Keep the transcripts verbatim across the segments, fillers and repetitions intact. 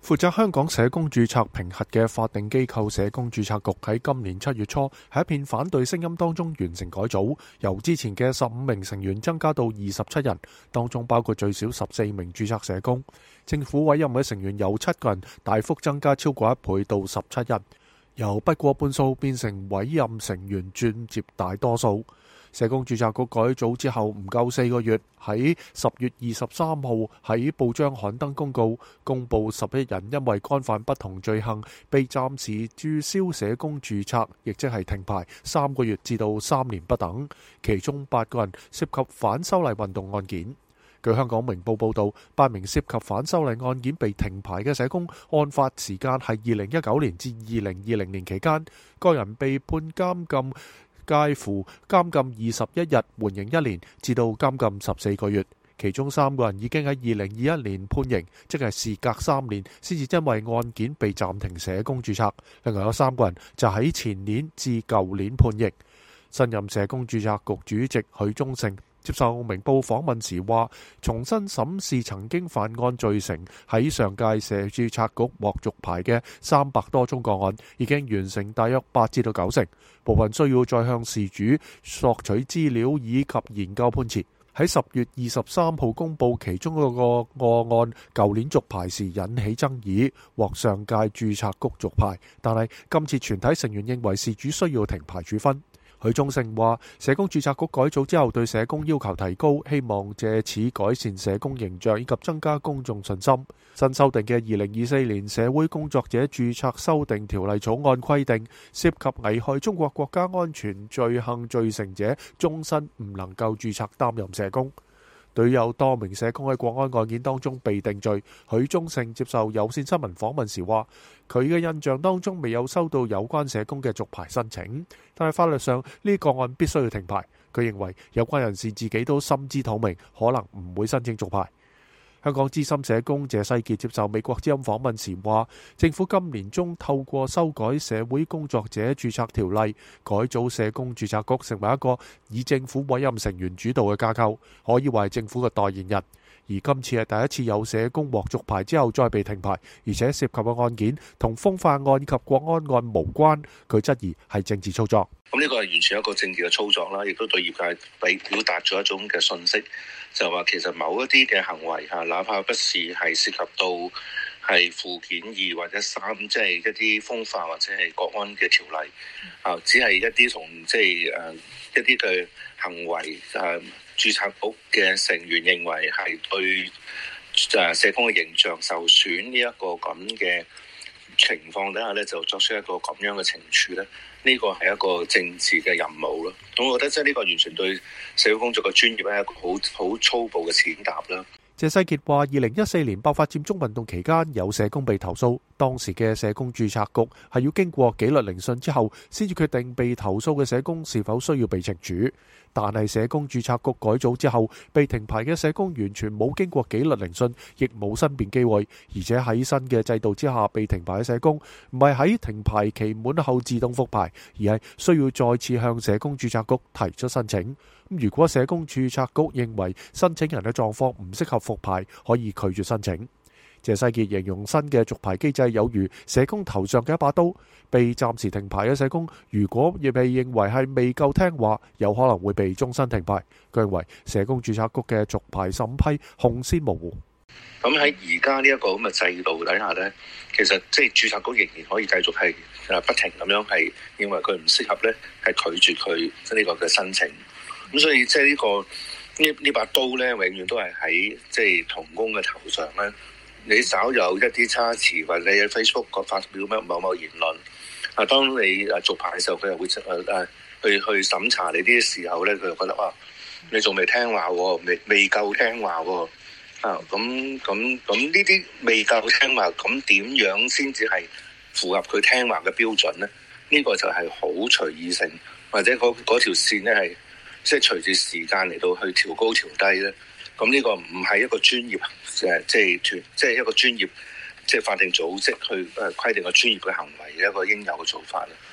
負責香港社工註冊評核嘅法定機構社工註冊局喺今年七月初喺一片反對聲音當中完成改組，由之前嘅十五名成員增加到二十七人，當中包括最少十四名註冊社工。政府委任嘅成員由七個人大幅增加超過一倍到十七人，由不過半數變成委任成員佔接大多數。社工註冊局改組之後唔夠四個月，喺十月二十三號喺報章刊登公告，公佈十一人因為干犯不同罪行，被暫時註銷社工註冊，亦即係停牌三個月至到三年不等。其中八個人涉及反修例運動案件。據香港明報報導，八名涉及反修例案件被停牌嘅社工，案發時間係二零一九年至二零二零年期間，個人被判監禁介乎監禁二十一日緩刑一年至到監禁十四個月，其中三個人已經喺二零二一年判刑，即係事隔三年先至因為案件被暫停社工註冊。另外有三個人就喺前年至舊年判刑。新任社工註冊局主席許忠誠接受明報訪問時話，重新審視曾經犯案罪成喺上屆社註冊局獲續牌嘅三百多宗個案，已經完成大約八至到九成，部分需要再向事主索取資料以及研究判詞。喺十月二十三號公佈其中一個個案，舊年續牌時引起爭議，獲上屆註冊局續牌，但係今次全體成員認為事主需要停牌處分。許忠誠話：社工註冊局改組之後，對社工要求提高，希望借此改善社工形象以及增加公眾信心。新修訂嘅二零二四年社會工作者註冊修訂條例草案規定，涉及危害中國國家安全罪行罪成者，終身唔能夠註冊擔任社工。對有多名社工喺國安案件當中被定罪，許忠誠接受有線新聞訪問時話，佢嘅印象當中未有收到有關社工嘅續牌申請，但係法律上呢個案必須要停牌。佢認為有關人士自己都心知肚明，可能唔會申請續牌。香港資深社工謝世傑接受美國之音訪問時話，政府今年中透過修改社會工作者註冊條例，改組社工註冊局成為一個以政府委任成員主導嘅架構，可以話係政府嘅代言人。而今次係第一次有社工獲續牌之後再被停牌，而且涉及嘅案件同風化案及國安案無關，佢質疑係政治操作。 咁呢個係完全一個政治嘅操作啦，亦都對業界俾表達咗一種嘅訊息，就話其實某一啲嘅行為嚇，哪怕不是係涉及到係附件二或者三，即係一啲風化或者係國安嘅條例，啊，只係一啲同即係誒一啲嘅行為誒。註冊局嘅成員認為係對誒社工嘅形象受損呢一個咁嘅情況底下咧，就作出一個咁樣嘅懲處咧，呢個係一個政治嘅任務咯。咁我覺得即係呢個完全對社會工作嘅專業係一個好好粗暴嘅踐踏啦。 謝世傑話：二零一四年爆發佔中運動期間，有社工被投訴，當時嘅社工註冊局係要經過紀律聆訊之後，先至決定被投訴嘅社工是否需要被懲處。但係社工註冊局改組之後，被停牌嘅社工完全冇經過紀律聆訊，亦冇申辯機會，而且喺新嘅制度之下，被停牌嘅社工唔係喺停牌期滿後自動復牌，而係需要再次向社工註冊局提出申請。如果社工註冊局認為申請人嘅狀況唔適合復牌，可以拒絕申請。謝世傑形容新嘅續牌機制有如社工頭上嘅一把刀，被暫時停牌嘅社工如果亦被認為係未夠聽話，有可能會被終身停牌。佢認為社工註冊局嘅續牌審批紅線模糊。 咁喺而家呢一個咁嘅制度底下呢，其實即係註冊局仍然可以繼續係誒不停咁樣係認為佢唔適合呢，係拒絕佢即係呢個嘅申請。咁所以即係呢個呢呢把刀咧，永遠都係喺即係同工嘅頭上咧。你稍有一啲差池，或者你喺 Facebook 個發表咩某某言論，啊，當你誒續牌嘅時候，佢又會誒誒去去審查你啲時候咧，佢就覺得哇，你仲未聽話喎，未未夠聽話喎，啊，咁咁咁呢啲未夠聽話，咁點樣先至係符合佢聽話嘅標準咧？呢個就係好隨意性，或者嗰嗰條線咧係。即係隨住時間嚟到去調高調低咧，咁呢個唔係一個專業誒，即係團，即係一個專業，即係法定組織去誒規定個專業嘅行為嘅一個應有嘅做法啦。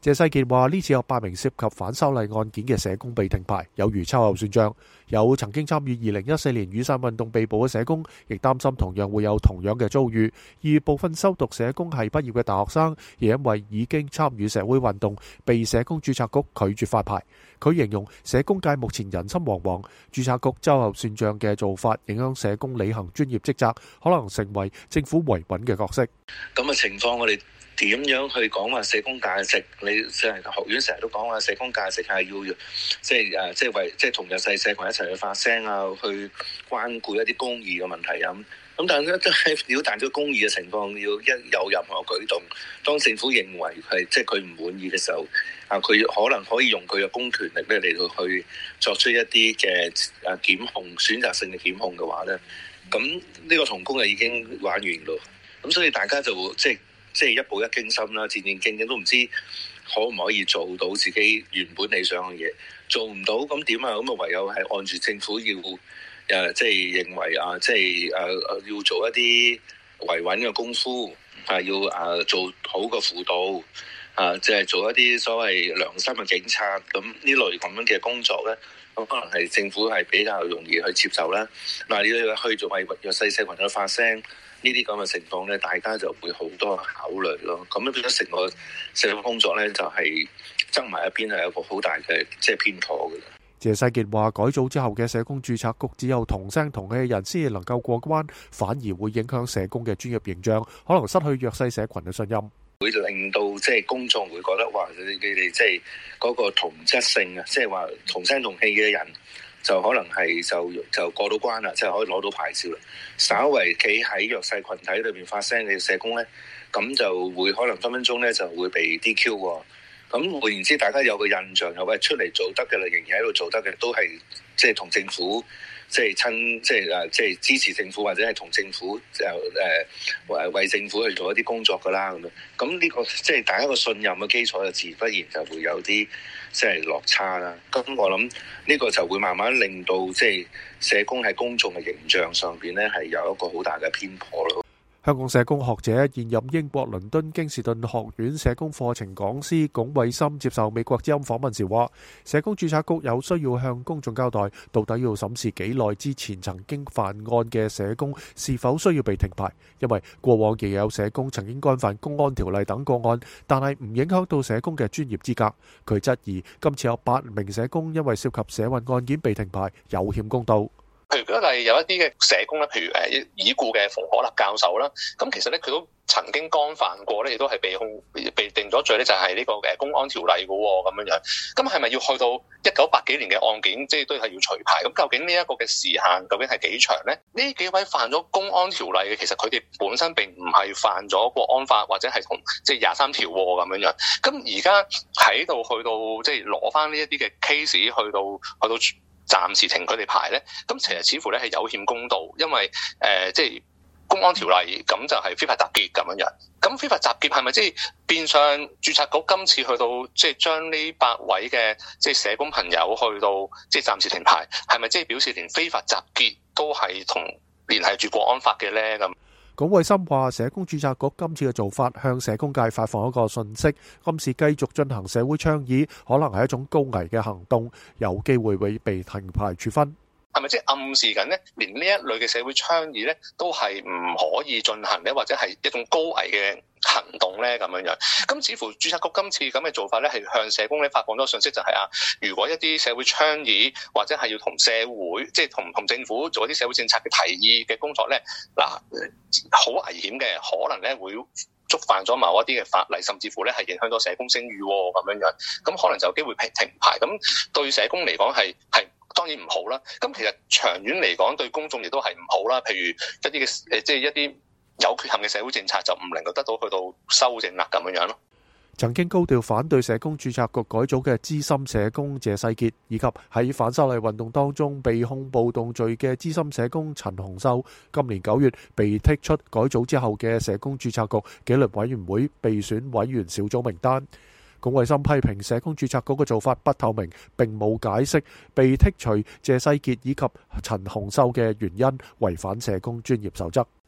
謝世傑話：呢次有八名涉及反修例案件嘅社工被停牌，有如秋後算賬。有曾經參與二零一四年雨傘運動被捕嘅社工，亦擔心同樣會有同樣嘅遭遇。而部分修讀社工系畢業嘅大學生，亦因為已經參與社會運動，被社工註冊局拒絕發牌。佢形容社工界目前人心惶惶，註冊局秋後算賬嘅做法，影響社工履行專業職責，可能成為政府維穩嘅角色。 咁嘅情況，我哋點樣去講話社工價值？你成日學院成日都講話社工價值係要即係誒，即係為即係同弱勢社群一齊去發聲啊，去關顧一啲公義嘅問題啊。咁但係咧，都係表達咗公義嘅情況，要一有任何舉動，當政府認為係即係佢唔滿意嘅時候，啊，佢可能可以用佢嘅公權力咧嚟到去作出一啲嘅誒檢控、選擇性嘅檢控嘅話咧，咁呢個同工就已經玩完咯。咁所以大家就即係即係一步一驚心啦，戰戰兢兢都唔知可唔可以做到自己原本理想嘅嘢，做唔到咁點啊？咁啊唯有係按住政府要。誒，即係認為啊，即係誒誒，要做一啲維穩嘅功夫，係要誒做好個輔導，啊，即係做一啲所謂良心嘅警察，咁呢類咁樣嘅工作咧，咁可能係政府係比較容易去接受啦。嗱，你要去做為弱勢社群去發聲，呢啲咁嘅情況咧，大家就會好多考慮咯。咁樣變咗成個社會工作咧，就係側埋一邊，係有個好大嘅即係偏頗嘅。 謝世傑話：改組之後嘅社工註冊局只有同聲同氣嘅人先至能夠過關，反而會影響社工嘅專業形象，可能失去弱勢社群嘅信任， 會令到即係公眾會覺得話你哋即係嗰個同質性啊，即係話同聲同氣嘅人就可能係就就過到關啦，即係可以攞到牌照啦。稍為企喺弱勢群體裏邊發聲嘅社工咧，咁就會可能分分鐘咧就會被 D Q 喎。咁換言之，大家有個印象，又喂出嚟做得嘅啦，仍然喺度做得嘅，都係即係同政府即係親，即係誒，即係支持政府或者係同政府就誒誒為政府去做一啲工作噶啦咁樣。咁呢個即係大家個信任嘅基礎，就自不然就會有啲即係落差啦。咁我諗呢個就會慢慢令到即係社工喺公眾嘅形象上邊咧，係有一個好大嘅偏頗咯。 香港社工學者、現任英國倫敦京士頓學院社工課程講師龔偉森接受美國之音訪問時話：社工註冊局有需要向公眾交代，到底要審視幾耐之前曾經犯案嘅社工是否需要被停牌，因為過往亦有社工曾經干犯公安條例等個案，但係唔影響到社工嘅專業資格。佢質疑今次有八名社工因為涉及社運案件被停牌，有欠公道。 譬如舉例有一啲嘅社工咧，譬如誒已故嘅馮可立教授啦，咁其實咧佢都曾經干犯過咧，亦都係被控被定咗罪咧，就係呢個誒公安條例嘅喎咁樣樣。咁係咪要去到一九八幾年嘅案件，即係都係要除牌？咁究竟呢一個嘅時限究竟係幾長咧？呢幾位犯咗公安條例嘅，其實佢哋本身並唔係犯咗國安法或者係同即係廿三條咁樣樣。咁而家喺度去到即係攞翻呢一啲嘅 case 去到去到。暫時停佢哋牌咧，咁其實似乎咧係有欠公道，因為誒、呃、即係公安條例咁就係非法集結咁樣樣。咁非法集結係咪即係變相註冊局今次去到即係將呢八位嘅即係社工朋友去到即係暫時停牌，係咪即係表示連非法集結都係同聯繫住國安法嘅咧咁？ 龔偉森話：社工註冊局今次嘅做法向社工界發放一個訊息，今次繼續進行社會倡議，可能係一種高危嘅行動，有機會會被停牌處分。 係咪即係暗示緊咧？連呢一類嘅社會倡議咧，都係唔可以進行咧，或者係一種高危嘅行動咧咁樣樣。咁似乎註冊局今次咁嘅做法咧，係向社工咧發放咗信息，就係啊，如果一啲社會倡議或者係要同社會，即係同同政府做一啲社會政策嘅提議嘅工作咧，嗱，好危險嘅，可能咧會觸犯咗某一啲嘅法例，甚至乎咧係影響到社工聲譽咁樣樣。咁可能就有機會停牌。咁對社工嚟講係係。當然唔好啦，咁其實長遠嚟講對公眾亦都係唔好啦。譬如一啲嘅誒，即係一啲有缺陷嘅社會政策就唔能夠得到去到修正啦，咁樣樣咯。 曾經高調反對社工註冊局改組嘅資深社工謝世傑，以及喺反修例運動當中被控暴動罪嘅資深社工陳虹秀，今年九月被剔出改組之後嘅社工註冊局紀律委員會備選委員小組名單。龔偉森批評社工註冊局嘅做法不透明，並冇解釋被剔除謝世傑以及陳虹秀嘅原因，違反社工專業守則。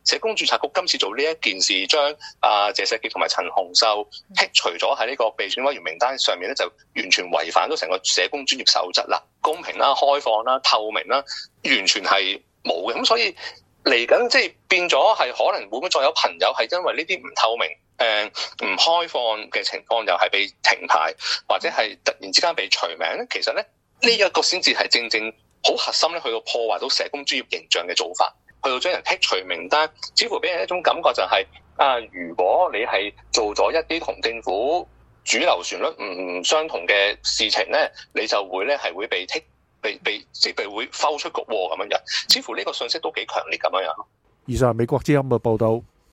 社工註冊局今次做呢一件事，將啊謝錫傑同埋陳虹秀剔除咗喺呢個被選委員名單上面咧，就完全違反咗成個社工專業守則啦，公平啦、開放啦、透明啦，完全係冇嘅。咁所以嚟緊即係變咗係可能會唔會再有朋友係因為呢啲唔透明、誒唔開放嘅情況，又係被停牌，或者係突然之間被除名咧？其實咧呢一個先至係正正好核心咧，去到破壞到社工專業形象嘅做法。去到將人剔除名單，似乎俾人一種感覺就係、是、啊，如果你係做咗一啲同政府主流旋律唔相同嘅事情咧，你就會咧係會被剔、被被被被會拋出局咁樣樣。似乎呢個信息都幾強烈咁樣樣咯。 以上係美國之音嘅報導。